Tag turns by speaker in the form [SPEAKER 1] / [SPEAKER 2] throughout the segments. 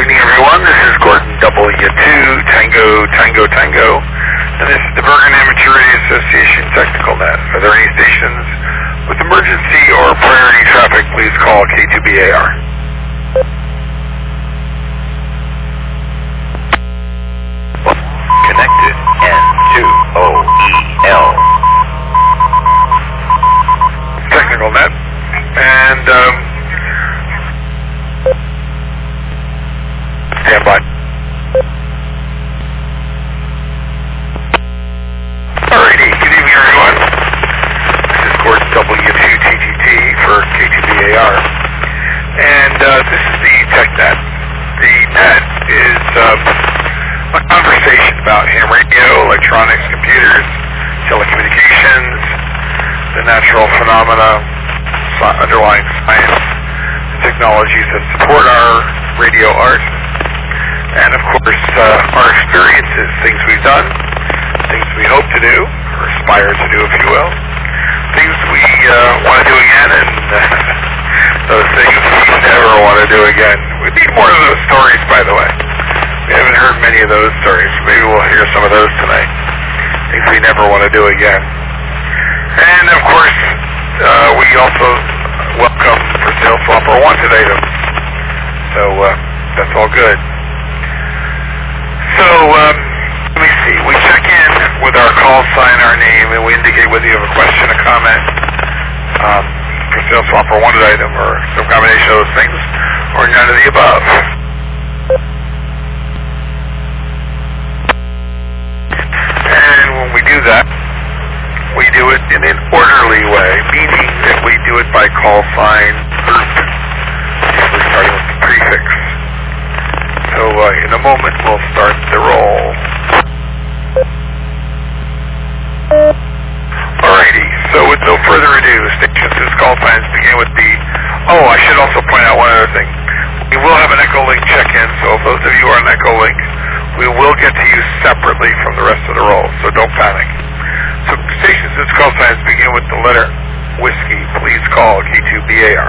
[SPEAKER 1] evening, everyone. This is Gordon W2, Tango, and this is the Bergen Amateur Radio Association Technical Net. Are there any stations with emergency or priority traffic? Please call K2BAR.
[SPEAKER 2] Connected N2OEL.
[SPEAKER 1] Technical Net. And, stand by. Alrighty, good evening, everyone. This is Gordon W2TGT for K2BAR. And this is the TechNet. The net is a conversation about ham radio, electronics, computers, telecommunications, the natural phenomena, underlying science, the technologies that support our radio art, and of course our experiences, things we've done, things we hope to do, or aspire to do, if you will, things we want to do again, and those things we never want to do again. We need more of those stories, by the way. We haven't heard many of those stories. Maybe we'll hear some of those tonight. Things we never want to do again. And of course, we also welcome for sale, swap, or wanted items. So that's all good. So let me see. We check in with our call sign, our name, and we indicate whether you have a question, a comment, for sale, swap, or wanted item, or some combination of those things, or none of the above. And when we do that, we do it in an orderly way, meaning that we do it by call sign group, usually starting with the prefix. So in a moment we'll start the roll. Alrighty, so with no further ado, stations whose call signs begin with the... Oh, I should also point out one other thing. We will have an Echolink check-in, so if those of you are on Echolink, we will get to you separately from the rest of the roll, so don't panic. So stations whose call signs begin with the letter whiskey, please call K2BAR.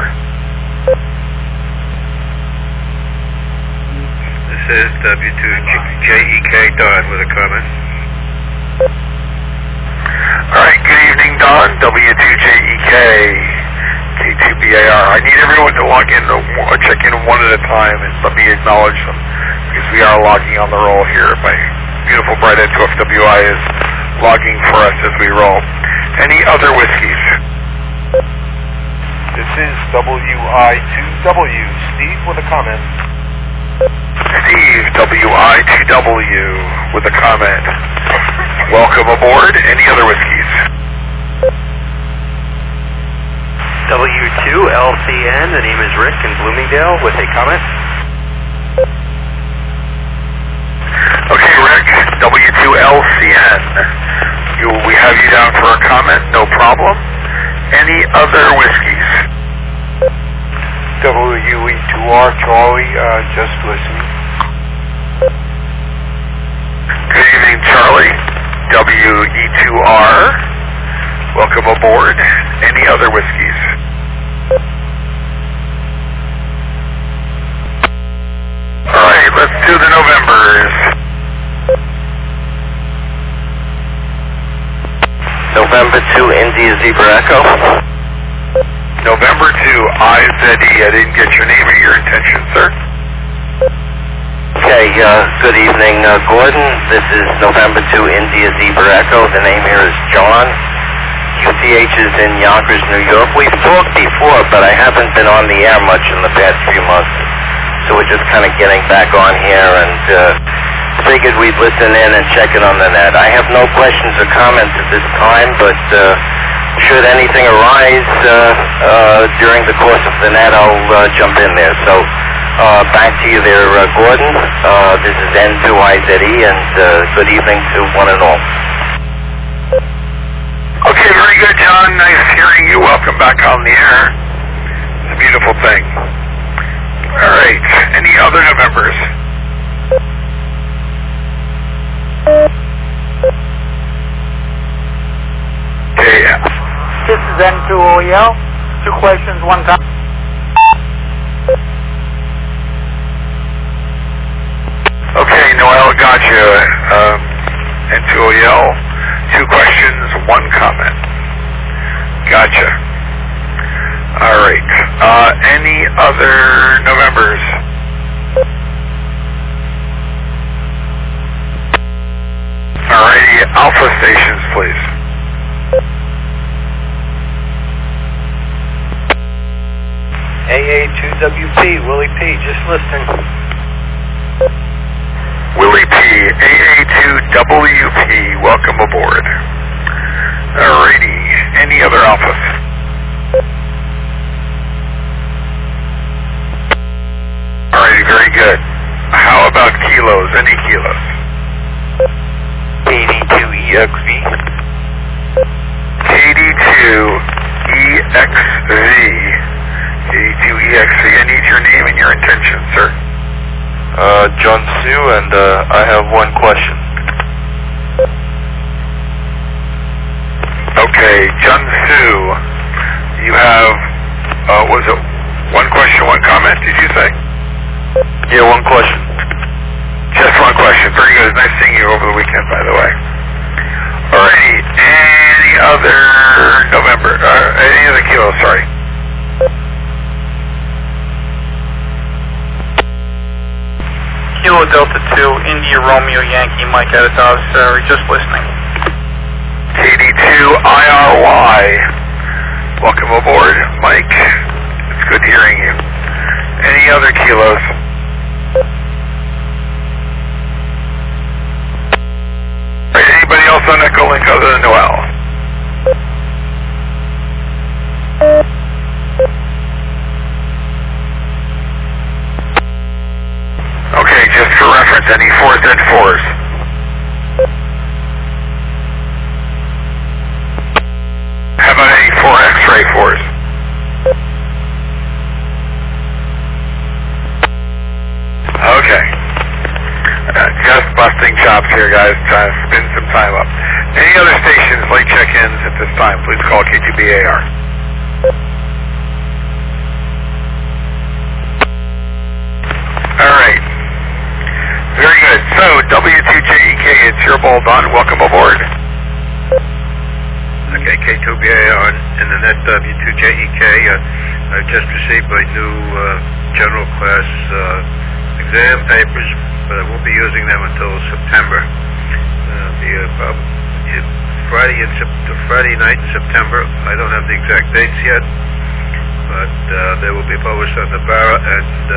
[SPEAKER 3] This is W2JEK Don with a comment.
[SPEAKER 1] Alright, good evening, Don, W2JEK, K2BAR. I need everyone to log in, or check in one at a time, and let me acknowledge them, because we are logging on the roll here. My beautiful bright N2FWI is logging for us as we roll. Any other whiskeys?
[SPEAKER 4] This is WI2W, Steve with a comment.
[SPEAKER 1] Steve, WI2W with a comment. Welcome aboard. Any other whiskeys?
[SPEAKER 5] W2LCN, the name is Rick in Bloomingdale with a comment.
[SPEAKER 1] Okay, Rick, W2LCN. We have you down for a comment, no problem. Any other whiskeys?
[SPEAKER 4] WE2R, Charlie, just listening.
[SPEAKER 1] Good evening, Charlie. WE2R. Welcome aboard. Any other whiskeys? Alright, let's do the Novembers.
[SPEAKER 2] November 2, India Zebra Echo.
[SPEAKER 1] November 2, IZE. I didn't get your name or your intention, sir.
[SPEAKER 2] Okay, good evening, Gordon. This is November 2, India Zebra Echo. The name here is John. QTH is in Yonkers, New York. We've talked before, but I haven't been on the air much in the past few months. So we're just kind of getting back on here and figured we'd listen in and check in on the net. I have no questions or comments at this time, but should anything arise during the course of the net, I'll jump in there. So back to you there, Gordon. This is N2IZE, and good evening to one and all.
[SPEAKER 1] Okay, very good, John. Nice hearing you. Welcome back on the air. It's a beautiful thing. All right. Any other Novembers? Okay.
[SPEAKER 6] This is N2OEL. 2 questions, 1 time.
[SPEAKER 1] Gotcha. N2OL, 2 questions, 1 comment. Gotcha. All right. Any other Novembers? Alrighty, Alpha stations, please.
[SPEAKER 5] AA2WP, Willie P, just listening.
[SPEAKER 1] Willie P, AA2WP, welcome aboard. Alrighty, any other Alphas? Alrighty, very good. How about kilos? Any kilos?
[SPEAKER 5] KD2EXV.
[SPEAKER 1] KD2EXV. KD2EXV. I need your name and your intention, sir.
[SPEAKER 3] John Sue, and I have 1 question.
[SPEAKER 1] Okay, Jun Sue, you have, was it 1 question, 1 comment, did you say?
[SPEAKER 3] Yeah, 1 question.
[SPEAKER 1] Just 1 question. Very good. Nice seeing you over the weekend, by the way. Alrighty, any other November, any other kilo, sorry.
[SPEAKER 6] Kilo Delta 2, India Romeo Yankee, Mike out of Dodge, sorry, just listening.
[SPEAKER 1] KD2IRY, welcome aboard, Mike. It's good hearing you. Any other kilos? Anybody else on Echo Link other than Noel? Okay, just for reference, any 4Z4s? How about any 4 X-ray 4s? Okay. Just busting chops here, guys. Trying to spin some time up. Any other stations, late check-ins at this time, please call KTBAR. Alright. Very good. So, W2JEK, it's your ball done. Welcome aboard.
[SPEAKER 3] Okay, K2BAR in the net W2JEK. I just received my new general class exam papers, but I won't be using them until September. Friday night in September. I don't have the exact dates yet, but they will be published on the BARA and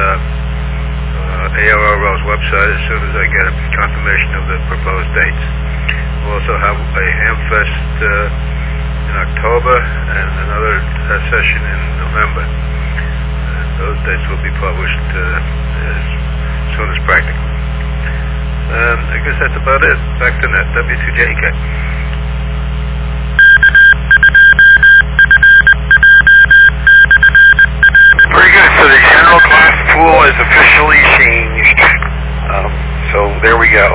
[SPEAKER 3] ARRL's website as soon as I get a confirmation of the proposed dates. We'll also have a Hamfest in October and another session in November. Those dates will be published as soon as practical. I guess that's about it. Back to net, W2JEK.
[SPEAKER 1] Very good. So the general class pool is officially changed. So there we go.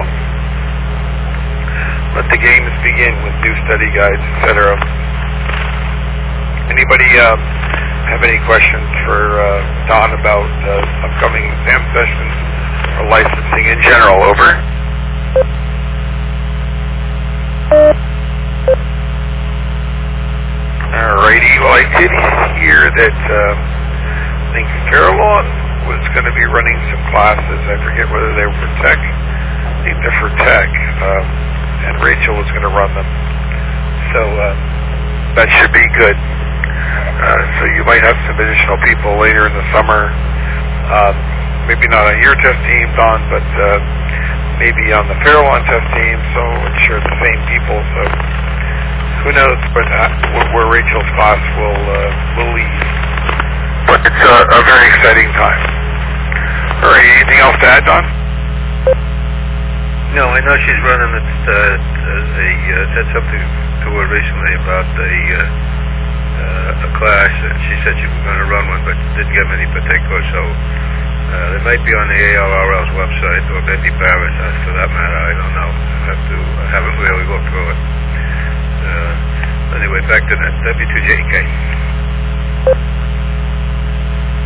[SPEAKER 1] Let the games begin with new study guides, etc. Anybody have any questions for Don about upcoming exam sessions or licensing in general? Over. Alrighty. Well, I did hear that I think Fairlawn was going to be running some classes. I forget whether they were for tech. I think they're for tech. And Rachel was going to run them. So that should be good. So you might have some additional people later in the summer. Maybe not on your test team, Don, but maybe on the Fairlawn test team. So I'm sure the same people. So who knows? But where Rachel's class will lead. But it's a very exciting time. All right. Anything else to add, Don?
[SPEAKER 3] No, I know she's running it. Said something to her recently about a class, and she said she was going to run one, but didn't give any particulars. So it might be on the ARRL's website, or maybe Barrett's, for that matter. I don't know. I haven't really looked through it. Anyway, back to that W2JK.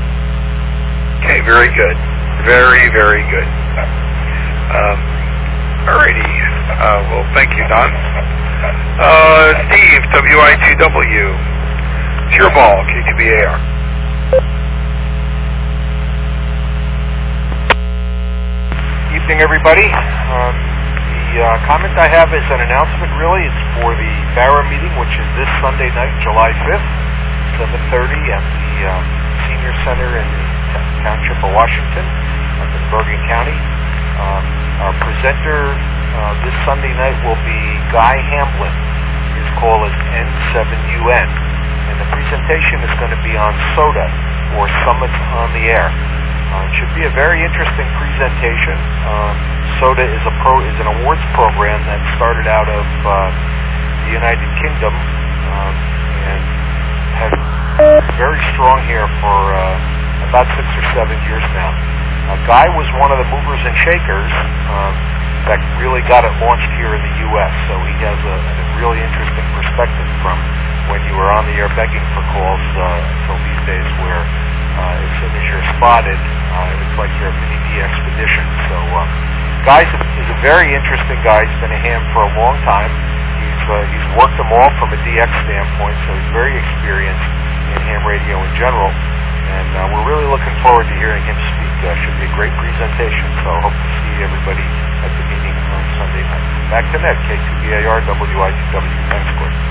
[SPEAKER 3] Okay, very good. Very, very good.
[SPEAKER 1] Alrighty. Well, thank you, Don. Steve, WI2W. It's your ball, KTBAR.
[SPEAKER 4] Evening, everybody. The comment I have is an announcement, really. It's for the BARA meeting, which is this Sunday night, July 5th, 7:30 at the Senior Center in the Township of Washington, up in Bergen County. Our presenter this Sunday night will be Guy Hamblin. His call is N7UN. And the presentation is going to be on SOTA, or Summits on the Air. It should be a very interesting presentation. SOTA is an awards program that started out of the United Kingdom and has been very strong here for about 6 or 7 years now. Guy was one of the movers and shakers that really got it launched here in the U.S., so he has a really interesting perspective from when you were on the air begging for calls until these days where as soon as you're spotted, it's like you're a mini expedition. So Guy is a very interesting guy. He's been a ham for a long time. He's worked them all from a DX standpoint, so he's very experienced in ham radio in general. And we're really looking forward to hearing him speak. Should be a great presentation, so hope to see everybody at the meeting on Sunday night. Back to Ned, K2BAR, WI2W. Thanks, Gordon.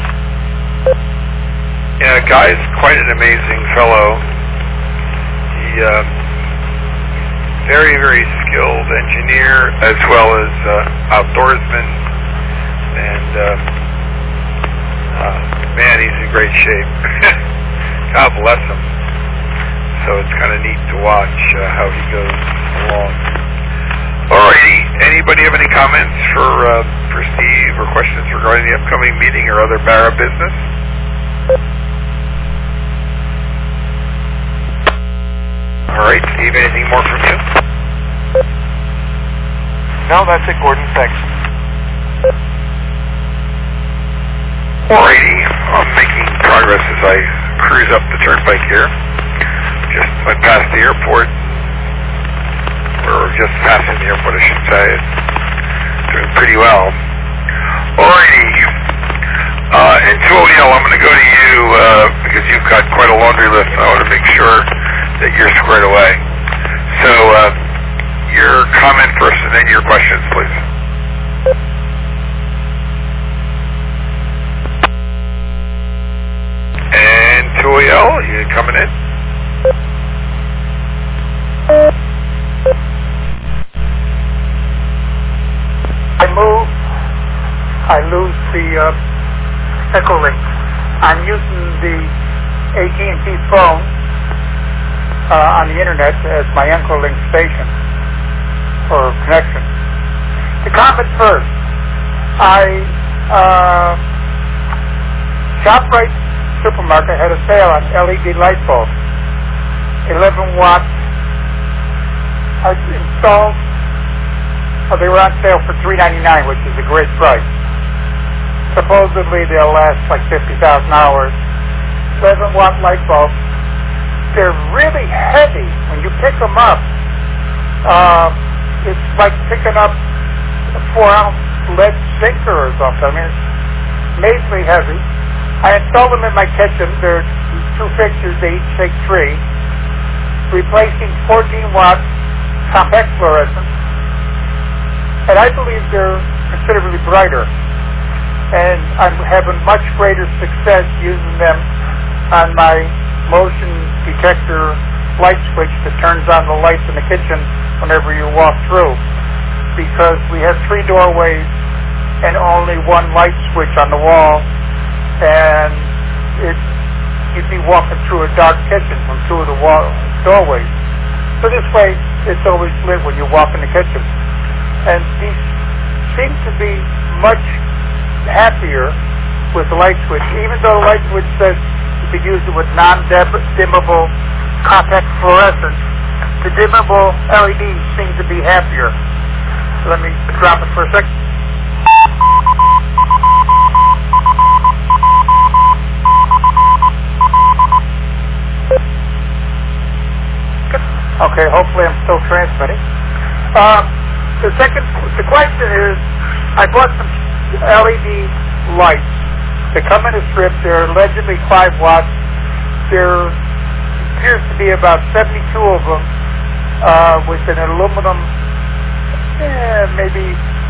[SPEAKER 1] Yeah, Guy's quite an amazing fellow. He very, very skilled engineer as well as outdoorsman, and man, he's in great shape. God bless him. So it's kind of neat to watch how he goes along. Alrighty, anybody have any comments for Steve or questions regarding the upcoming meeting or other BARA business? Alright, Steve, anything more from you?
[SPEAKER 4] No, that's it, Gordon. Thanks.
[SPEAKER 1] Alrighty, I'm making progress as I cruise up the turnpike here. Just went past the airport, or just passing the airport, I should say. It's doing pretty well. Alrighty, and 2OL, I'm going to go to you because you've got quite a laundry list, and I want to make sure that you're squared away. So, your comment first, and then your questions, please. And 2OL, you coming in?
[SPEAKER 7] I lose the Echolink. I'm using the AT&T phone on the internet as my Echolink station for connection. To comment first, ShopRite Supermarket had a sale on LED light bulbs. 11 watts. I installed. They were on sale for $3.99, which is a great price. Supposedly they'll last like 50,000 hours. 11-watt light bulbs. They're really heavy. When you pick them up, it's like picking up a 4-ounce lead sinker or something. I mean, it's amazingly heavy. I installed them in my kitchen. They're 2 fixtures. They each take 3. Replacing 14-watt compact fluorescents. And I believe they're considerably brighter. And I'm having much greater success using them on my motion detector light switch that turns on the lights in the kitchen whenever you walk through. Because we have 3 doorways and only 1 light switch on the wall. And you'd be walking through a dark kitchen from 2 of the doorways. So this way, it's always lit when you walk in the kitchen. And these seem to be much happier with the light switch, even though the light switch says you could use it with non-dimmable compact fluorescence. The dimmable LEDs seem to be happier. Let me drop it for a second. Okay, hopefully I'm still transmitting. The question is, I bought some LED lights. They come in a strip. They're allegedly 5 watts. There appears to be about 72 of them with an aluminum, maybe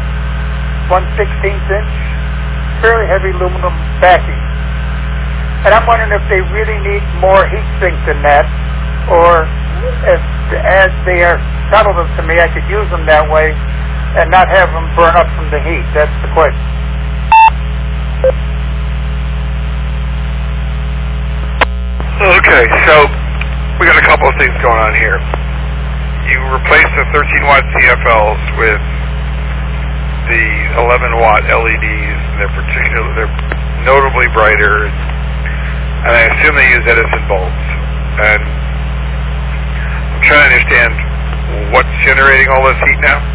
[SPEAKER 7] 1/16 inch, fairly heavy aluminum backing. And I'm wondering if they really need more heat sink than that, or if, as they are selling them to me, I could use them that way and not have them burn up from the heat. That's the question.
[SPEAKER 1] Okay, so we got a couple of things going on here. You replaced the 13-watt CFLs with the 11-watt LEDs. They're notably brighter, and I assume they use Edison bulbs. And I'm trying to understand what's generating all this heat now.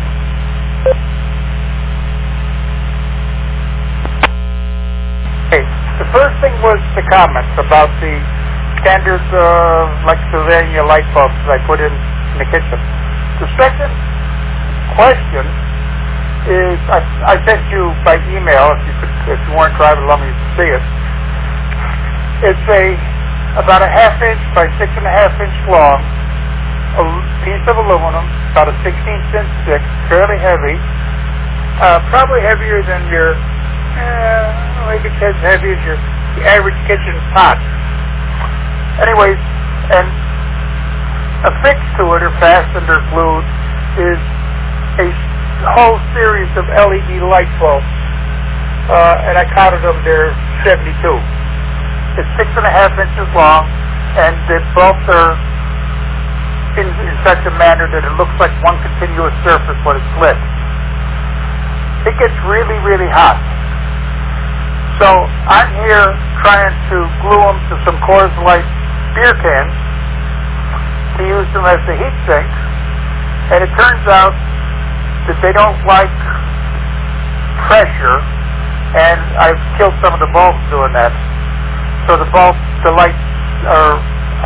[SPEAKER 7] Okay, the first thing was the comments about the standard like Sylvania light bulbs that I put in the kitchen. The second question is, I sent you by email, if you weren't driving along, you could see it. It's about a 1/2 inch by 6.5 inch long, a piece of aluminum, about a 16 cent stick, fairly heavy, probably heavier than your, maybe as heavy as your average kitchen pot. Anyways, and affixed to it, or fastened or glued, is a whole series of LED light bulbs, and I counted them, they're 72. It's 6.5 inches long, and the bulbs are in such a manner that it looks like one continuous surface when it's lit. It gets really, really hot. So I'm here trying to glue them to some Coors Light beer cans to use them as the heat sinks, and it turns out that they don't like pressure, and I've killed some of the bulbs doing that. So the lights are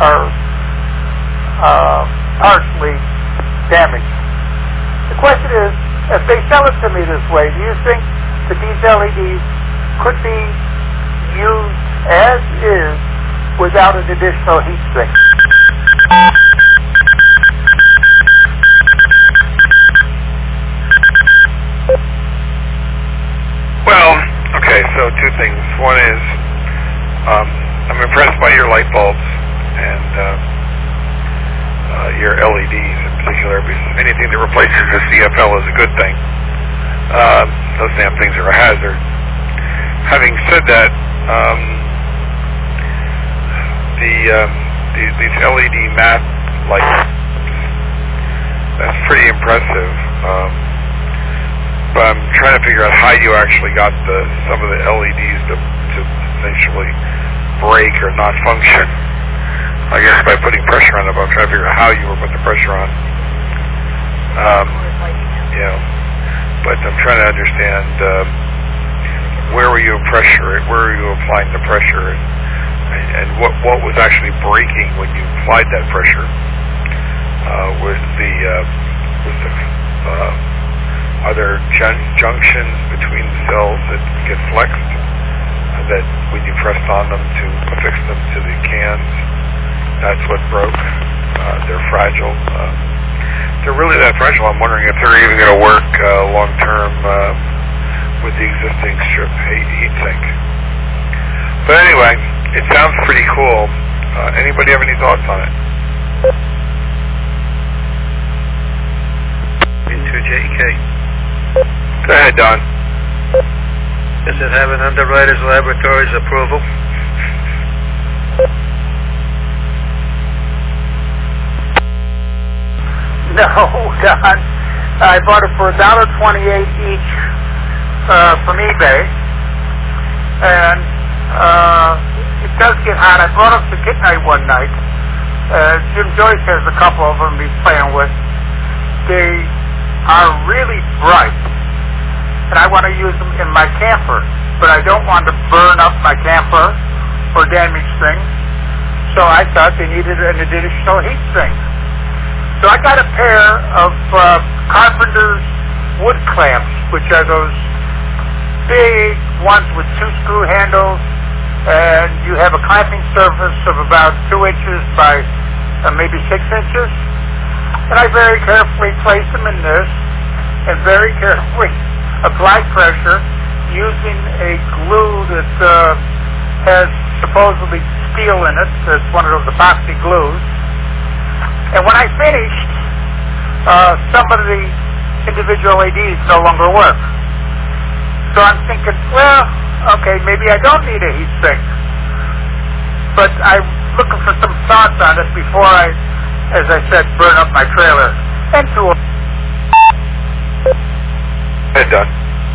[SPEAKER 7] partially damaged. The question is, if they sell it to me this way, do you think that these LEDs could be used as is without an additional heat sink?
[SPEAKER 1] Well, okay, so 2 things. One is, I'm impressed by your light bulbs and your LEDs in particular, because anything that replaces the CFL is a good thing. Those damn things are a hazard. Having said that, these LED matte lights, that's pretty impressive. But I'm trying to figure out how you actually got some of the LEDs to essentially break or not function. I guess by putting pressure on them. I'm trying to figure out how you were putting the pressure on. But I'm trying to understand where were you applying the pressure, and what was actually breaking when you applied that pressure. Are there junctions between the cells that get flexed, that when you pressed on them to affix them to the cans, that's what broke? They're fragile. They're really that fragile. I'm wondering if they're even going to work long-term with the existing strip heat sink. But anyway, it sounds pretty cool. Anybody have any thoughts on it?
[SPEAKER 3] Into JK.
[SPEAKER 1] Go ahead, Don.
[SPEAKER 3] Does it have an underwriter's laboratory's approval?
[SPEAKER 7] No, Don. I bought it for $1.28 each from eBay, and it does get hot. I brought them to Kit Night one night. Jim Joyce has a couple of them he's playing with. They are really bright, and I want to use them in my camper, but I don't want to burn up my camper or damage things, so I thought they needed an additional heat sink. So I got a pair of Carpenter's wood clamps, which are those big ones with 2 screw handles, and you have a clamping surface of about 2 inches by maybe 6 inches. And I very carefully place them in this and very carefully apply pressure using a glue that has supposedly steel in it. It's one of those epoxy glues. And when I finished, some of the individual LEDs no longer work. So I'm thinking, well, okay, maybe I don't need a heat sink. But I'm looking for some thoughts on it before I, as I said, burn up my trailer. And to
[SPEAKER 1] Head done.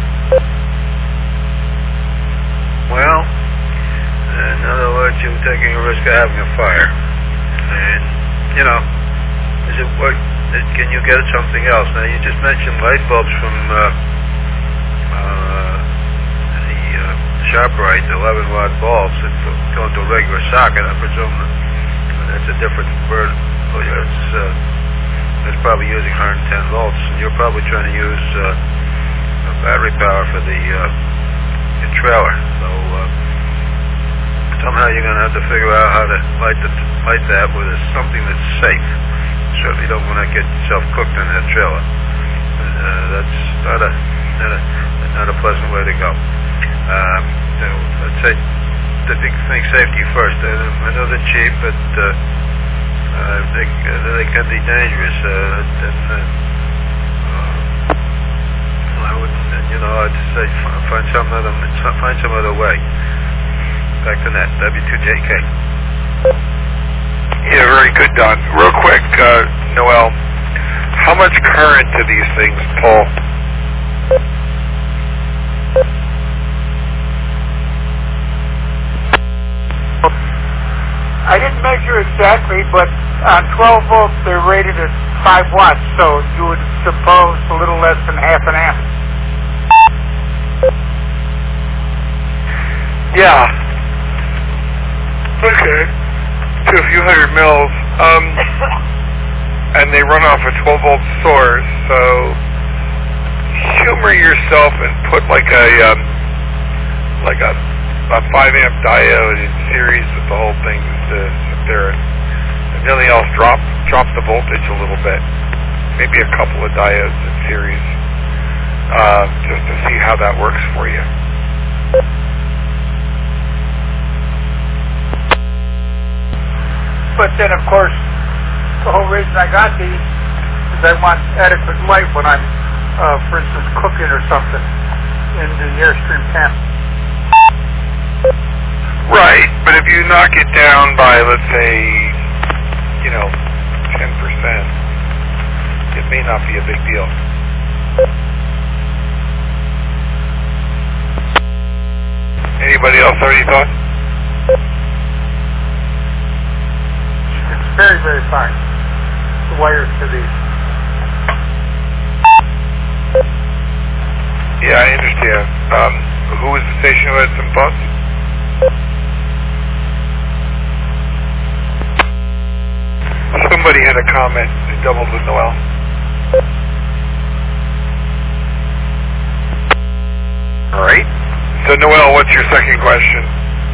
[SPEAKER 3] Well, in other words, you're taking a risk of having a fire. And, you know, is it what? Can you get something else? Now, you just mentioned light bulbs from the SharpRite, 11-watt bulbs that go into a regular socket. I presume that's a different bird. It's probably using 110 volts, and you're probably trying to use battery power for the your trailer. So somehow you're going to have to figure out how to light that with something that's safe. Certainly don't want to get yourself cooked in that trailer. That's not a pleasant way to go. I'd say think safety first. I know they're cheap, but they can be dangerous. I wouldn't, I'd say find some other way. Back to that. W2JK.
[SPEAKER 1] Yeah, very good, Don. Real quick, Noel, how much current do these things pull?
[SPEAKER 7] I didn't measure exactly, but on 12 volts they're rated at 5 watts, so you would suppose a little less than half an amp.
[SPEAKER 1] Yeah. Okay. To a few hundred mils. And they run off a 12-volt source, so humor yourself and put like a 5-amp diode in series with the whole thing to sit there, and everything else drop the voltage a little bit. Maybe a couple of diodes in series, just to see how that works for you.
[SPEAKER 7] But then, of course, the whole reason I got these is I want adequate light when I'm, for instance, cooking or something in the Airstream pen.
[SPEAKER 1] Right, but if you knock it down by, let's say, 10%, it may not be a big deal. Anybody else have any thoughts?
[SPEAKER 7] It's very, very fine. The wires to these.
[SPEAKER 1] Yeah, I understand. Who was the station who had some thoughts? Somebody had a comment. It doubled with Noel. All right. So, Noel, what's your second question?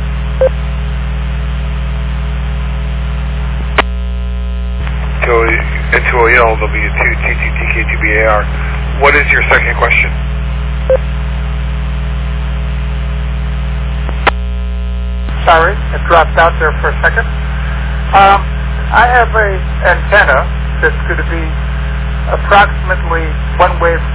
[SPEAKER 1] N2OEL-W2 TTTK2BAR. What is your second question?
[SPEAKER 7] Sorry, it dropped out there for a second. I have an antenna that's going to be approximately one wavelength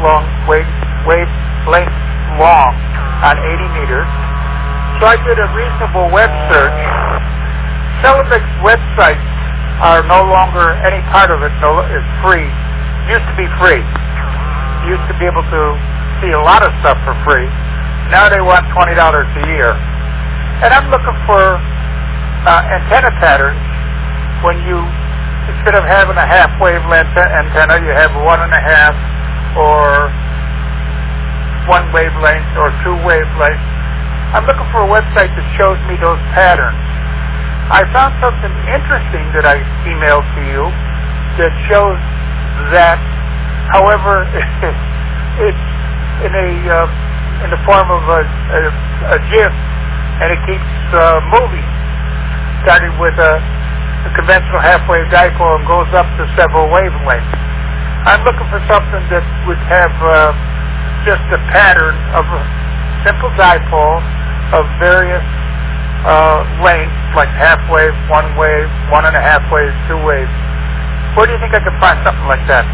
[SPEAKER 7] long on 80 meters. So I did a reasonable web search. Celebic's websites are no longer, any part of it is free. Used to be free. Used to be able to see a lot of stuff for free. Now they want $20 a year. And I'm looking for antenna patterns when you, instead of having a half wavelength antenna, you have 1.5 or 1 wavelength or 2 wavelengths. I'm looking for a website that shows me those patterns. I found something interesting that I emailed to you that shows that, however, it's in the form of a GIF, and it keeps moving, starting with a conventional half-wave dipole and goes up to several wavelengths. I'm looking for something that would have just a pattern of a simple dipole of various lengths, like half-wave, 1 wave, 1.5 waves, 2 waves. Where do you think I could find something like that?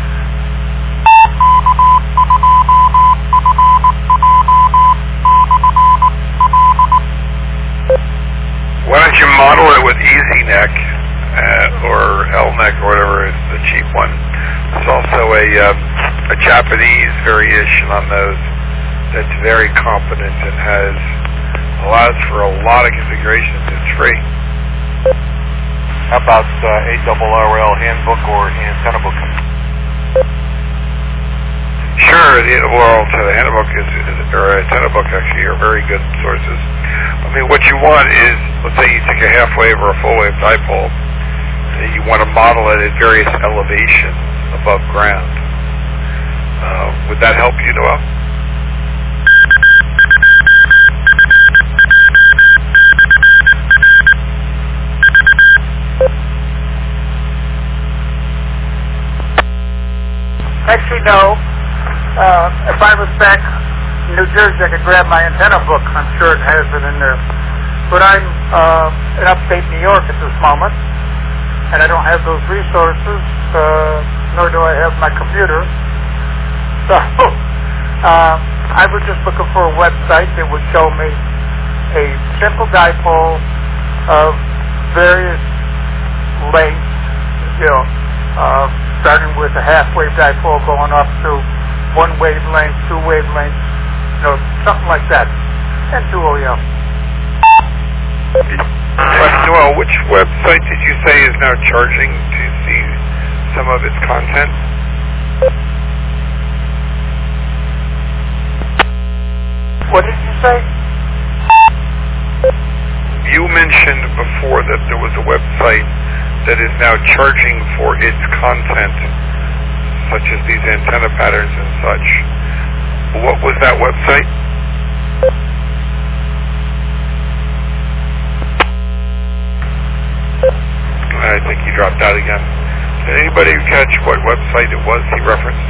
[SPEAKER 1] Why don't you model it with EasyNet or LNEC or whatever is the cheap one. There's also a Japanese variation on those that's very competent and allows for a lot of configurations. It's free.
[SPEAKER 4] How about ARRL handbook or antenna book?
[SPEAKER 1] Sure, the ARRL handbook or antenna book actually are very good sources. I mean, what you want is, let's say you take a half wave or a full wave dipole, and you want to model it at various elevations above ground. Would that help you, Noel?
[SPEAKER 7] Actually, no. If I was back in New Jersey, I could grab my antenna book. I'm sure it has it in there. But I'm in upstate New York at this moment, and I don't have those resources, nor do I have my computer. So I was just looking for a website that would show me a simple dipole of various lengths, starting with a half-wave dipole going up to 1 wavelength, 2 wavelengths, something like that, and 2 OEM.
[SPEAKER 1] Noel, which website did you say is now charging to see some of its content?
[SPEAKER 7] What did you say?
[SPEAKER 1] You mentioned before that there was a website that is now charging for its content, such as these antenna patterns and such. What was that website? I think he dropped out again. Did anybody catch what website it was he referenced?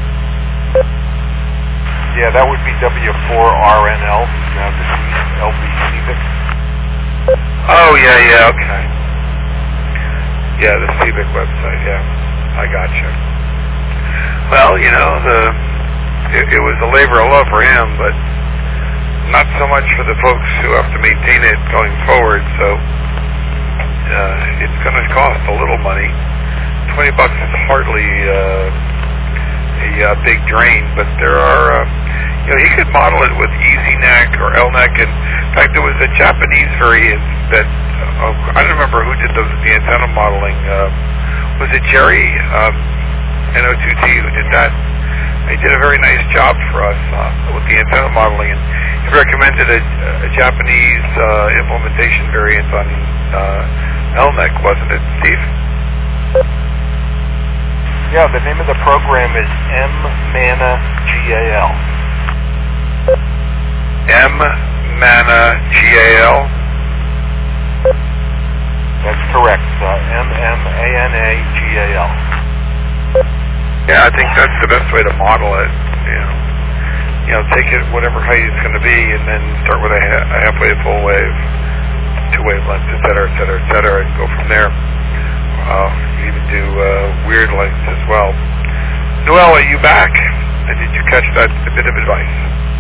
[SPEAKER 4] Yeah, that would be W4RNL, now deceased LB CVIC.
[SPEAKER 1] Oh, yeah, okay. Yeah, the CVIC website, yeah. I gotcha. Well, it was a labor of love for him, but not so much for the folks who have to maintain it going forward, so it's going to cost a little money. $20 is hardly a big drain, but there are, he could model it with EasyNet or LNEC, and in fact, there was a Japanese variant that, I don't remember who did the antenna modeling. Was it Jerry, NO2T, who did that? He did a very nice job for us with the antenna modeling, and he recommended a Japanese implementation variant on LNEC, wasn't it, Steve?
[SPEAKER 4] Yeah, the name of the program is MMANA-GAL.
[SPEAKER 1] MMANA-GAL?
[SPEAKER 4] That's correct, MMANA-GAL.
[SPEAKER 1] Yeah, I think that's the best way to model it. Take it whatever height it's going to be, and then start with a half-wave, full wave, 2 wavelengths, et cetera, and go from there. You even do weird lengths as well. Noel, are you back? And did you catch that bit of advice?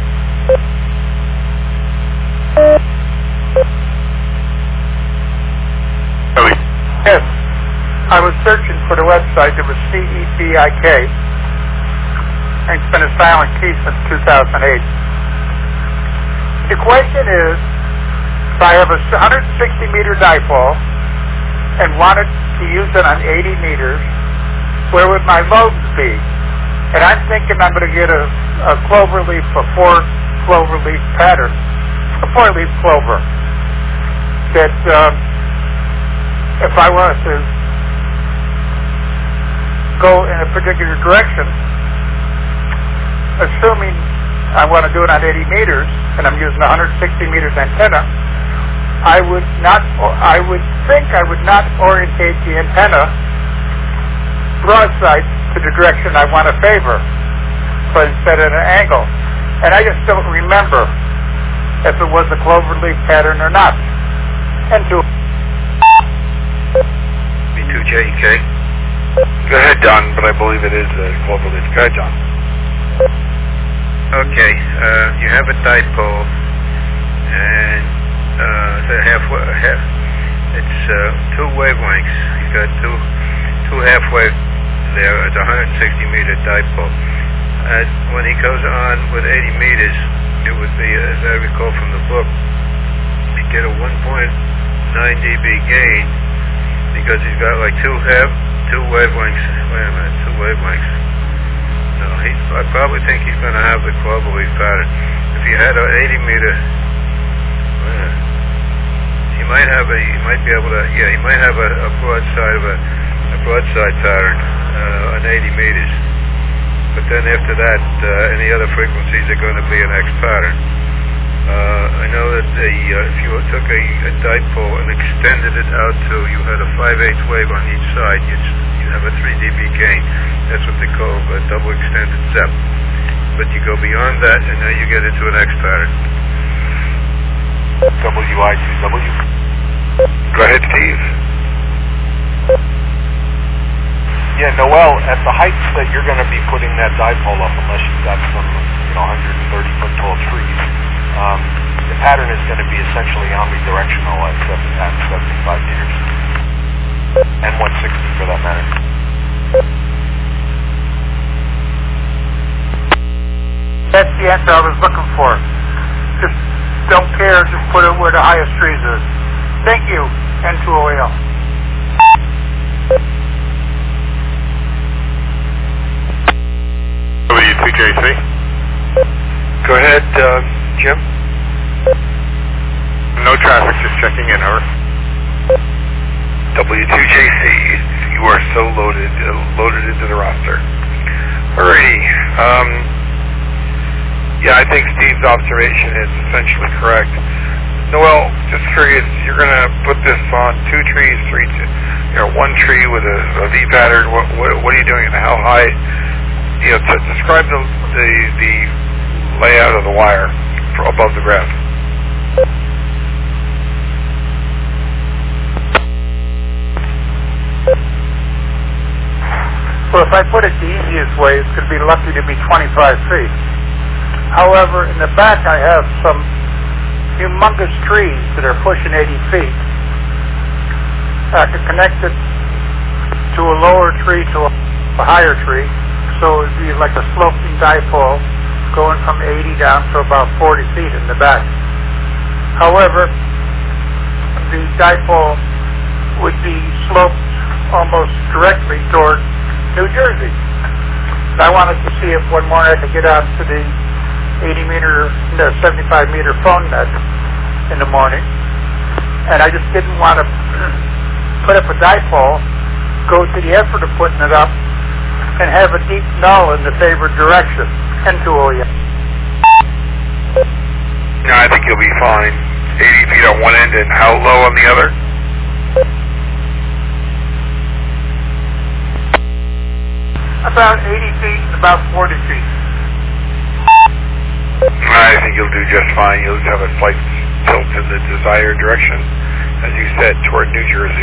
[SPEAKER 7] Yes. I was searching for the website. It was CEBIK. And it's been a silent key since 2008. The question is, if I have a 160-meter dipole and wanted to use it on 80 meters, where would my modes be? And I'm thinking I'm going to get a clover leaf, a 4-clover leaf pattern, a 4-leaf clover, that if I wanted to go in a particular direction, assuming I want to do it on 80 meters, and I'm using a 160 meters antenna, I would think I would not orientate the antenna broadside to the direction I want to favor, but instead at an angle. And I just don't remember if it was a cloverleaf pattern or not. And to
[SPEAKER 3] B2JK.
[SPEAKER 1] Go ahead, John, but I believe it is cloverleaf. Go ahead, John.
[SPEAKER 3] Okay, you have a dipole, and it's two wavelengths. You've got two halfway there. It's a 160-meter dipole. And when he goes on with 80 meters, it would be, as I recall from the book, you get a 1.9 dB gain because he's got like two wavelengths. Wait a minute, two wavelengths. No, I probably think he's going to have the cloverleaf pattern. If he had an 80 meter, he might be able to. Yeah, he might have a broadside pattern on 80 meters. But then after that, any other frequencies are going to be an X pattern. I know that if you took a dipole and extended it out to, you had a 5/8 wave on each side, you have a 3 dB gain. That's what they call a double extended ZEP. But you go beyond that, and now you get into an X pattern.
[SPEAKER 4] WI2W.
[SPEAKER 1] Go ahead, Steve.
[SPEAKER 4] Yeah, Noel, at the heights that you're going to be putting that dipole up, unless you've got some 130-foot tall trees, the pattern is going to be essentially omnidirectional at 75 meters. And 160 for that matter.
[SPEAKER 7] That's the answer I was looking for. Just don't care, just put it where the highest trees is. Thank you, N2OAL.
[SPEAKER 1] W2JC. Go ahead, Jim. No traffic, just checking in, over. W2JC, you are so loaded into the roster. Alrighty. Yeah, I think Steve's observation is essentially correct. Noel, just curious, you're going to put this on two trees, one tree with a V pattern. What are you doing and how high? Describe the layout of the wire above the ground.
[SPEAKER 7] Well, if I put it the easiest way, it's going to be lucky to be 25 feet. However, in the back I have some humongous trees that are pushing 80 feet. I could connect it to a lower tree to a higher tree, so it would be like a sloping dipole going from 80 down to about 40 feet in the back. However, the dipole would be sloped almost directly toward New Jersey. And I wanted to see if one morning I could get out to the 75 meter phone net in the morning. And I just didn't want to put up a dipole, go to the effort of putting it up, and have a deep null in the favored direction. N2OAL.
[SPEAKER 1] No, I think you'll be fine. 80 feet on one end and how low on the other?
[SPEAKER 7] About 80 feet and about 40 feet.
[SPEAKER 1] I think you'll do just fine. You'll just have a slight tilt in the desired direction, as you said, toward New Jersey.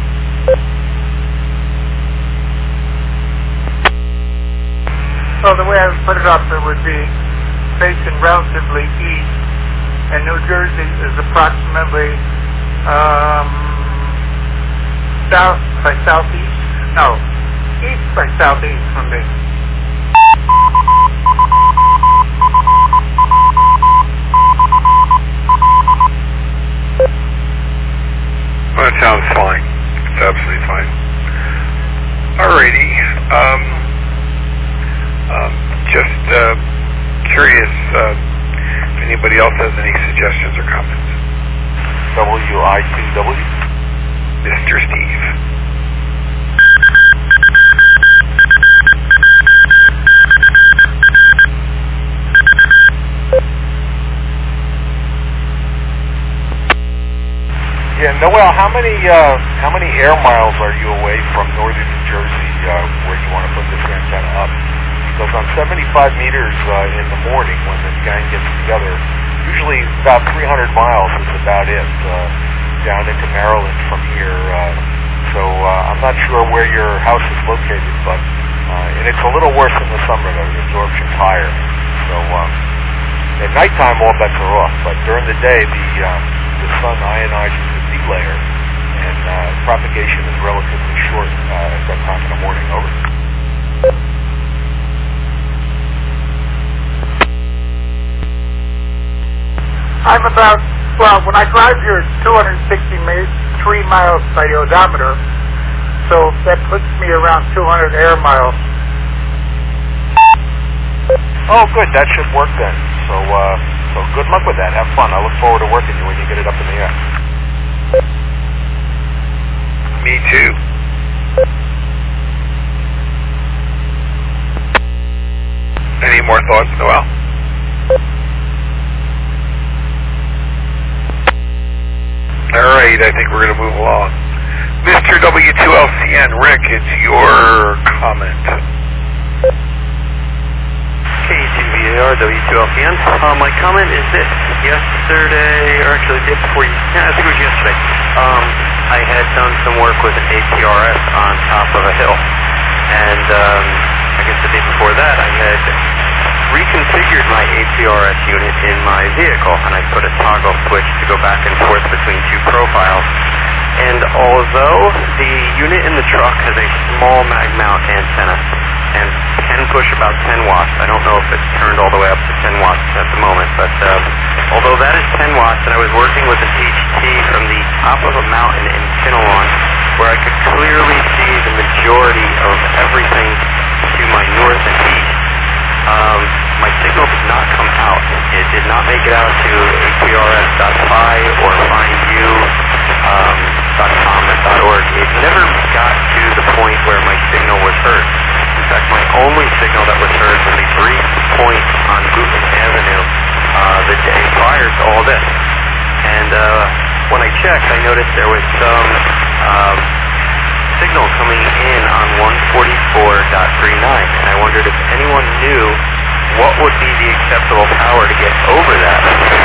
[SPEAKER 7] So the way I would put it up, it would be facing relatively east, and New Jersey is approximately south by southeast. No, east by southeast from me.
[SPEAKER 1] Well, that sounds fine. It's absolutely fine. Alrighty. Just curious if anybody else has any suggestions or comments.
[SPEAKER 4] WI2W.
[SPEAKER 1] Mr. Steve.
[SPEAKER 4] Noel, how many air miles are you away from northern New Jersey where you want to put this antenna up? Because on 75 meters in the morning when this gang gets together, usually about 300 miles is about it down into Maryland from here. So I'm not sure where your house is located, but and it's a little worse in the summer. The absorption's higher. So at nighttime all bets are off, but during the day the sun ionizes the D layer, and propagation is relatively short at that time in the morning. Over.
[SPEAKER 7] I'm about, well, when I drive here, it's 263 miles by the odometer, so that puts me around 200 air miles.
[SPEAKER 4] Oh, good. That should work then. So good luck with that. Have fun. I look forward to working you when you get it up in the air.
[SPEAKER 1] Me too. Any more thoughts, Noel? All right, I think we're going to move along. Mr. W2LCN, Rick, it's your comment.
[SPEAKER 5] KTVAR, W2LCN. My comment is this. Yesterday, or actually the day before, I think it was yesterday, I had done some work with an APRS on top of a hill. And I guess the day before that, I had reconfigured my APRS unit in my vehicle, and I put a toggle switch to go back and forth between two profiles. And although the unit in the truck has a small mag mount antenna and can push about 10 watts, I don't know if it's turned all the way up to 10 watts at the moment, but although that is 10 watts, and I was working with an HT from the top of a mountain in Kinnelon, where I could clearly see the majority of everything to my north and east, my signal did not come out. It did not make it out to APRS.py or findu.com and .org. It never got to the point where my signal was heard. In fact, my only signal that was heard was a brief point on Bootman Avenue the day prior to all this. And when I checked, I noticed there was some signal coming in on 144.39, and I wondered if anyone knew what would be the acceptable power to get over that.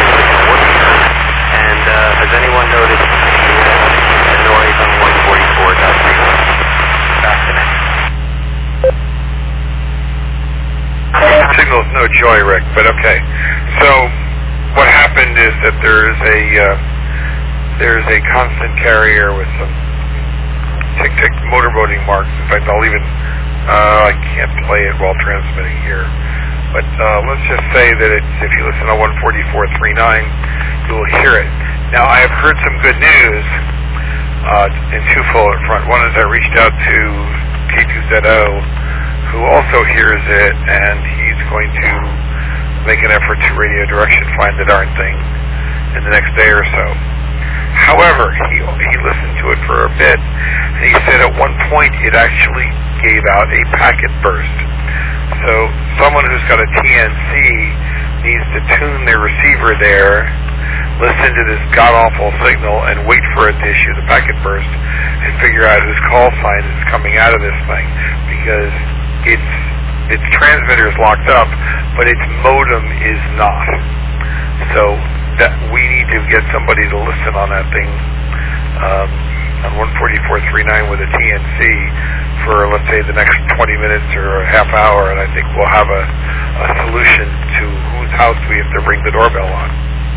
[SPEAKER 5] And has anyone noticed the noise on 144.39? Back to next.
[SPEAKER 1] Signal's no joy, Rick, but okay. So what happened is that there's a constant carrier with some tick-tick motorboating marks. In fact, I can't play it while transmitting here. But let's just say that if you listen to 144.39, you will hear it. Now, I have heard some good news in twofold in front. One is I reached out to K2ZO, who also hears it, and he's going to make an effort to radio direction find the darn thing in the next day or so. However, he listened to it for a bit, and he said at one point it actually gave out a packet burst. So someone who's got a TNC needs to tune their receiver there, listen to this god-awful signal, and wait for it to issue the packet burst, and figure out whose call sign is coming out of this thing, because its transmitter is locked up, but its modem is not. So that we need to get somebody to listen on that thing on 144.39 with a TNC for, let's say, the next 20 minutes or a half hour, and I think we'll have a solution to whose house we have to ring the doorbell on.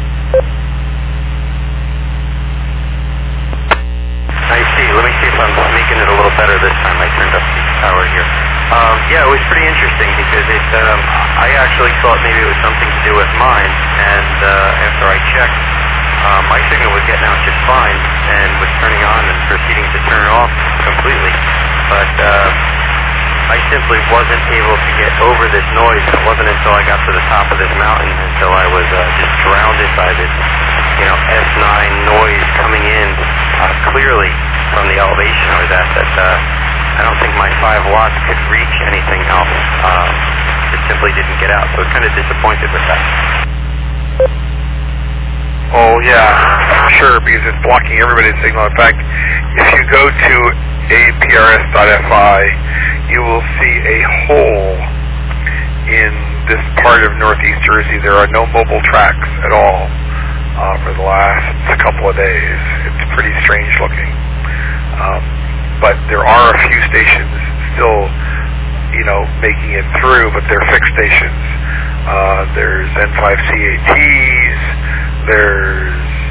[SPEAKER 5] I see. Let me see if I'm making it a little better this time. I turned up the power here. Yeah, it was pretty interesting because I actually thought maybe it was something to do with mine, and after I checked, my signal was getting out just fine and was turning on and proceeding to turn off completely. But I simply wasn't able to get over this noise. It wasn't until I got to the top of this mountain until I was just drowned by this, S9 noise coming in clearly from the elevation I was at that I don't think my 5 watts could reach anything else. It simply didn't get out, so I was kind of disappointed with that.
[SPEAKER 1] Oh, yeah, sure, because it's blocking everybody's signal. In fact, if you go to aprs.fi, you will see a hole in this part of northeast Jersey. There are no mobile tracks at all for the last couple of days. It's pretty strange looking. But there are a few stations still, making it through, but they're fixed stations. There's N5CATs, there's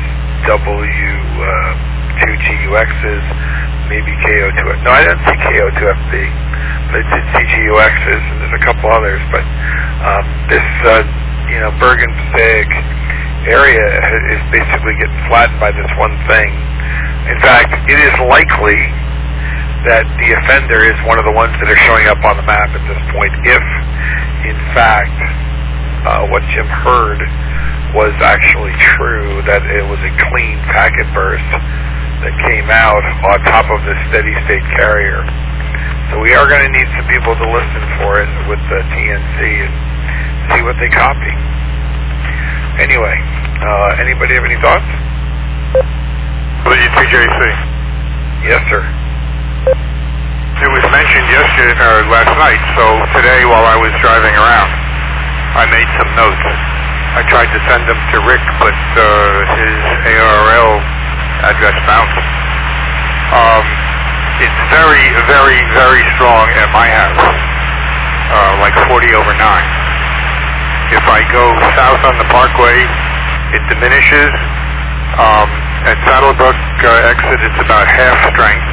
[SPEAKER 1] W2GUXs, maybe KO2F. No, I didn't see KO2FB, but I did see GUXs, and there's a couple others. But this, Bergen Passaic area is basically getting flattened by this one thing. In fact, it is likely that the offender is one of the ones that are showing up on the map at this point, if, in fact, what Jim heard was actually true, that it was a clean packet burst that came out on top of the steady state carrier. So we are going to need some people to listen for it with the TNC and see what they copy. Anyway, anybody have any thoughts?
[SPEAKER 8] WTJC.
[SPEAKER 1] Yes, sir.
[SPEAKER 8] It was mentioned last night, so today while I was driving around, I made some notes. I tried to send them to Rick, but his ARL address bounced. It's very, very, very strong at my house, like 40/9. If I go south on the Parkway, it diminishes. At Saddlebrook exit, it's about half strength.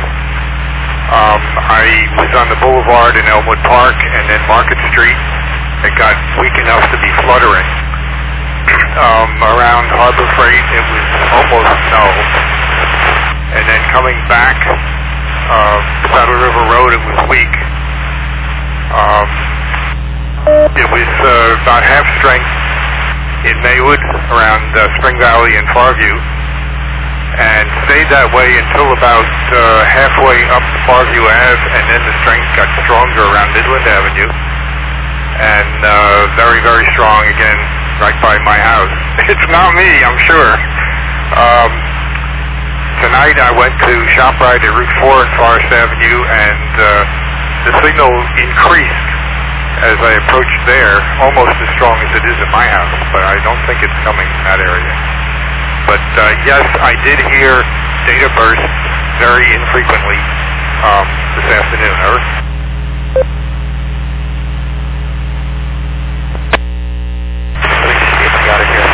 [SPEAKER 8] I was on the Boulevard in Elmwood Park and then Market Street. It got weak enough to be fluttering. Around Harbor Freight, it was almost no. And then coming back, Saddle River Road, it was weak. It was about half strength in Maywood, around Spring Valley and Farview, and stayed that way until about halfway up Farview Ave, and then the strength got stronger around Midland Avenue, and very, very strong again right by my house. It's not me, I'm sure. Tonight I went to ShopRite at Route 4 and Forest Avenue, and the signal increased as I approached there, almost as strong as it is at my house, but I don't think it's coming from that area. But yes, I did hear data bursts very infrequently this afternoon.
[SPEAKER 5] Let me just see if I got it here.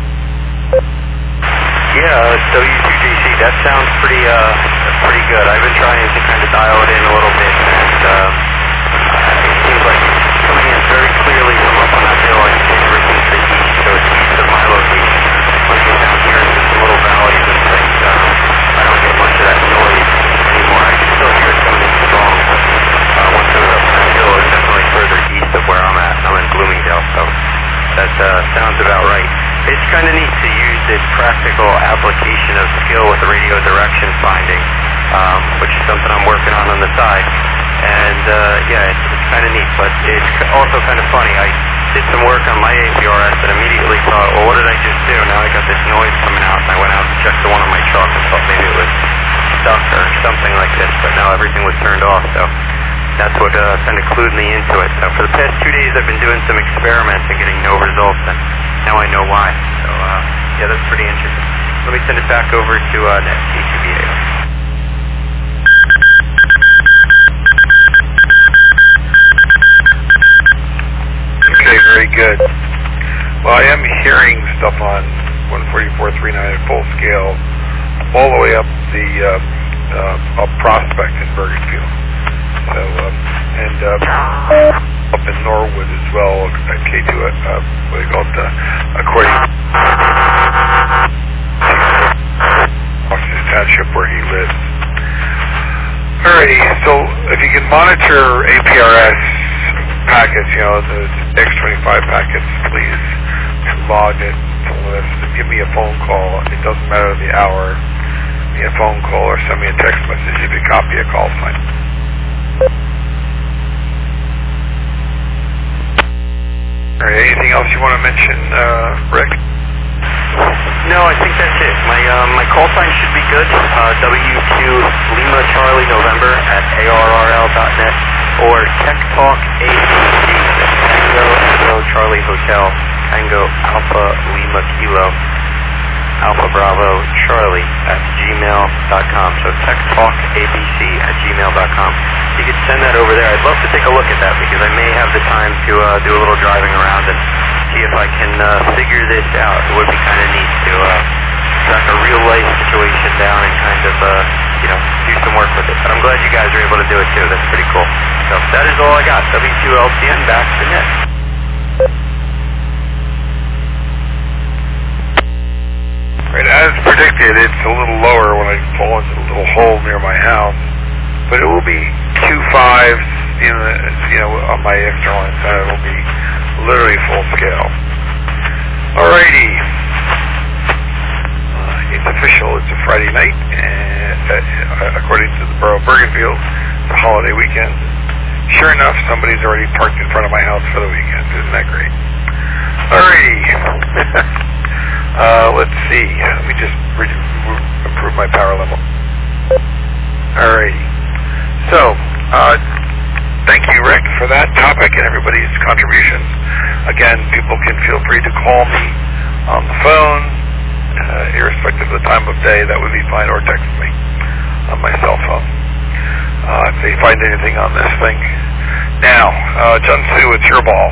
[SPEAKER 5] Yeah, W2GC, that sounds pretty good. I've been trying to kind of dial it in a little bit, and it seems like it's coming in very clearly from up on that hill. I can see everything to the east, so it's east of my location. Looking down here in this little valley and things, I don't get much of that noise anymore. I can still hear it coming in strong, but once it was up that hill, it's definitely further east of where I'm at. I'm in Bloomingdale, so that sounds about right. It's kind of neat to use this practical application of skill with the radio direction finding, which is something I'm working on the side. And yeah, it's kind of neat, but it's also kind of funny. I did some work on my APRS and immediately thought, well, what did I just do? Now I got this noise coming out, and I went out and checked the one on my truck and thought maybe it was stuck or something like this, but now everything was turned off, so that's what kind of clued me into it. So for the past 2 days, I've been doing some experiments and getting no results, and now I know why. So yeah, that's pretty interesting. Let me send it back over to Net KTVA.
[SPEAKER 1] Okay, very good. Well, I am hearing stuff on 144.39 at full scale, all the way up the up Prospect in Bergenfield. So, and up in Norwood as well at K2, what do you call it? According to Washington Township where he lives. Alrighty, so if you can monitor APRS packets, the X25 packets, please log it to list. Give me a phone call. It doesn't matter the hour. Give me a phone call or send me a text message if you copy a call sign. All right, anything else you want to mention, Rick?
[SPEAKER 5] No, I think that's it. My call sign should be good. W2 Lima Charlie November at ARRL.net or Tech Talk ABC Tango Echo Charlie Hotel Tango Alpha Lima Kilo Alpha Bravo Charlie at gmail.com. So techtalkabc at gmail.com. You could send that over there. I'd love to take a look at that because I may have the time to do a little driving around and see if I can figure this out. It would be kind of neat to track a real life situation down and kind of do some work with it. But I'm glad you guys are able to do it too. That's pretty cool. So that is all I got. W2LTN back to net.
[SPEAKER 1] Right, as predicted, it's a little lower when I fall into a little hole near my house, but it will be Q5, on my external antenna. It will be literally full scale. Alrighty, it's official. It's a Friday night, and according to the Borough of Bergenfield, it's a holiday weekend. Sure enough, somebody's already parked in front of my house for the weekend. Isn't that great? Alrighty. Let's see. Let me just improve my power level. Alrighty. So, thank you, Rick, for that topic and everybody's contributions. Again, people can feel free to call me on the phone, irrespective of the time of day. That would be fine, or text me on my cell phone if they find anything on this thing. Now, Junsu, it's your ball.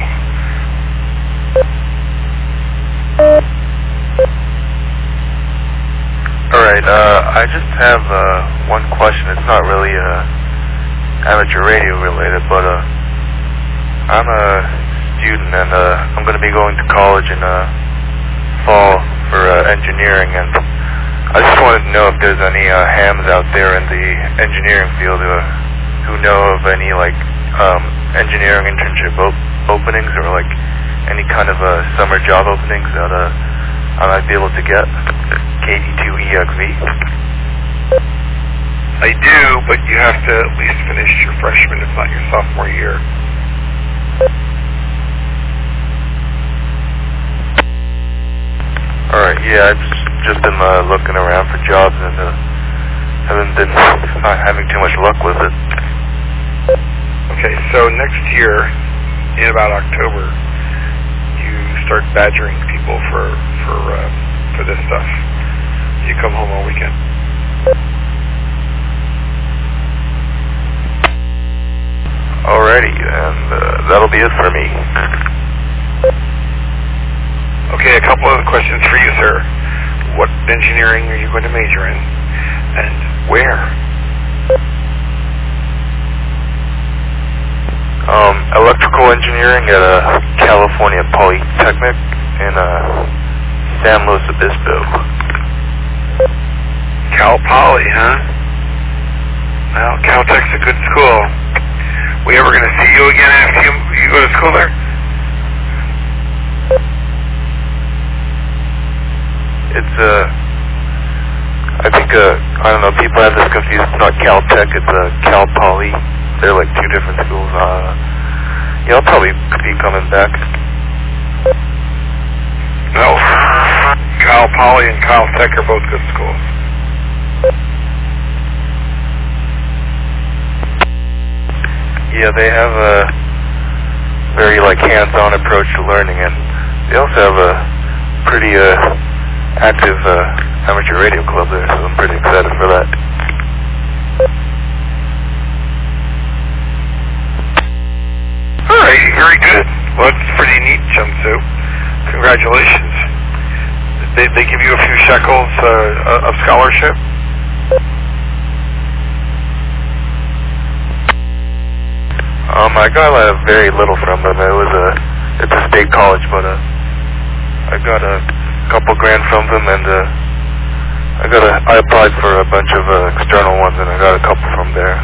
[SPEAKER 9] Alright, I just have one question. It's not really amateur radio related, but I'm a student and I'm going to be going to college in fall for engineering, and I just wanted to know if there's any hams out there in the engineering field who know of any engineering internship openings or any kind of summer job openings that I might be able to get. KD2EXV.
[SPEAKER 1] I do, but you have to at least finish your freshman, if not your sophomore year.
[SPEAKER 9] Alright, yeah, I've just been looking around for jobs and haven't been having too much luck with it.
[SPEAKER 1] Okay, so next year, in about October, you start badgering people for this stuff. You come home all weekend.
[SPEAKER 9] Alrighty, and that'll be it for me.
[SPEAKER 1] Okay, a couple other questions for you, sir. What engineering are you going to major in? And where?
[SPEAKER 9] Electrical engineering at California Polytechnic in San Luis Obispo.
[SPEAKER 1] Cal Poly, huh? Well, Caltech's a good school. We ever going to see you again after you go to school there?
[SPEAKER 9] It's, I think, I don't know, people have this confused. It's not Caltech, it's Cal Poly. They're like two different schools. Yeah, I'll probably be coming back.
[SPEAKER 1] No. Cal Poly and Caltech are both good schools.
[SPEAKER 9] Yeah, they have a very hands-on approach to learning, and they also have a pretty active amateur radio club there, so I'm pretty excited for that.
[SPEAKER 1] Alright, very good. Well, that's pretty neat, Junsu. Congratulations. They give you a few shekels of scholarship?
[SPEAKER 9] I got very little from them. It's a state college, but I got a couple grand from them, and I applied for a bunch of external ones, and I got a couple from there.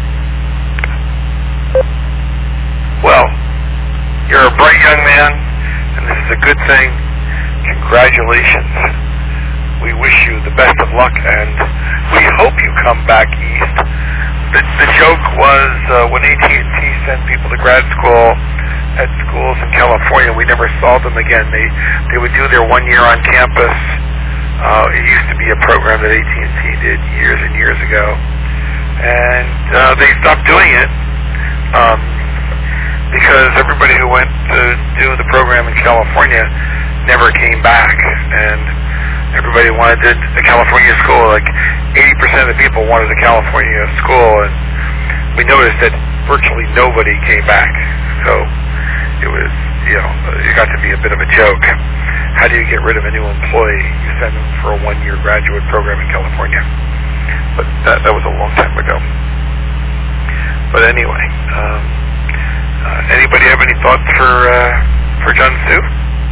[SPEAKER 1] Well, you're a bright young man, and this is a good thing. Congratulations. We wish you the best of luck, and we hope you come back east. The joke was when AT&T sent people to grad school at schools in California, we never saw them again. They would do their 1 year on campus It used to be a program that AT&T did years and years ago, and they stopped doing it because everybody who went to do the program in California never came back, and everybody wanted a California school. Like 80% of the people wanted a California school, and we noticed that virtually nobody came back. So it was, it got to be a bit of a joke. How do you get rid of a new employee? You send them for a one-year graduate program in California. But that was a long time ago. But anyway, anybody have any thoughts for John Sue?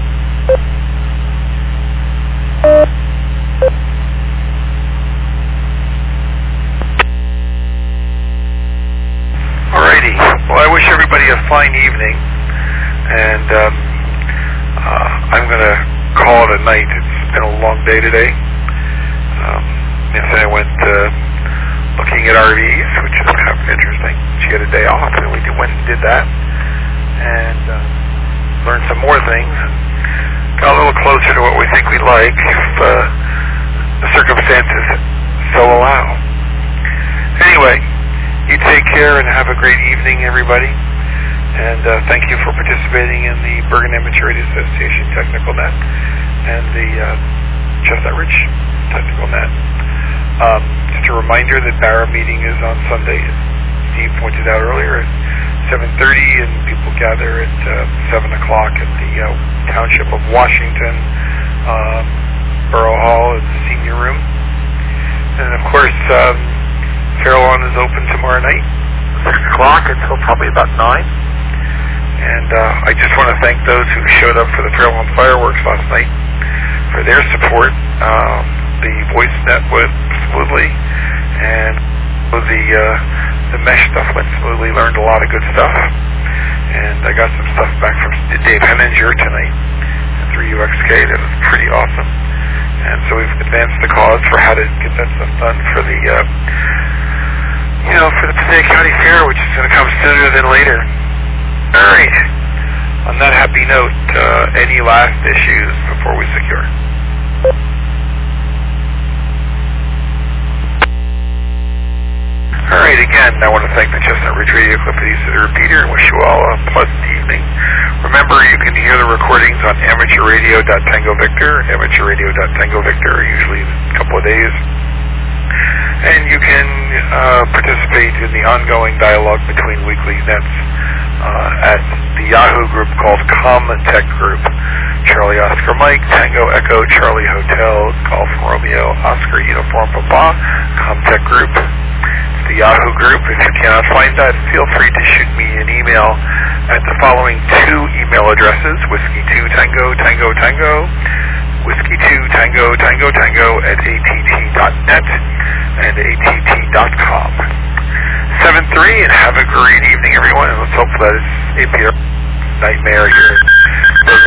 [SPEAKER 1] Alrighty. Well, I wish everybody a fine evening, and I'm going to call it a night. It's been a long day today. Yesterday I went looking at RVs, which is kind of interesting. She had a day off, and we went and did that, and learned some more things. Got a little closer to what we think we like if the circumstances so allow. Anyway, you take care and have a great evening, everybody. And thank you for participating in the Bergen Amateur Radio Association Technical Net and the Chestnut Ridge Technical Net. Just a reminder that Barra meeting is on Sunday, as Steve pointed out earlier, at 7:30, and people gather at 7 o'clock at the Township of Washington Borough Hall in the senior room. And of course, Fairlawn is open tomorrow night, 6 o'clock until probably about 9. And I just want to thank those who showed up for the Fairlawn fireworks last night for their support. The voice net went smoothly, and the mesh stuff went smoothly. Learned a lot of good stuff, and I got some stuff back from Dave Henninger tonight through UXK that was pretty awesome. And so we've advanced the cause for how to get that stuff done for the for the Passaic County Fair, which is going to come sooner than later. All right. On that happy note, any last issues before we secure? All right. Again, I want to thank the Chestnut Ridge Radio Club for the use of the repeater and wish you all a pleasant evening. Remember, you can hear the recordings on amateurradio.tango Victor, amateurradio.tango Victor, usually in a couple of days. And you can participate in the ongoing dialogue between weekly nets at the Yahoo group called Comtech Group. Charlie Oscar Mike, Tango Echo, Charlie Hotel, Golf Romeo, Oscar Uniform Papa, Comtech Group. It's the Yahoo group. If you cannot find that, feel free to shoot me an email at the following two email addresses: Whiskey2Tango, Whiskey2Tango at att.net and att.com. 7-3, and have a great evening, everyone. And let's hope that it's APR nightmare here.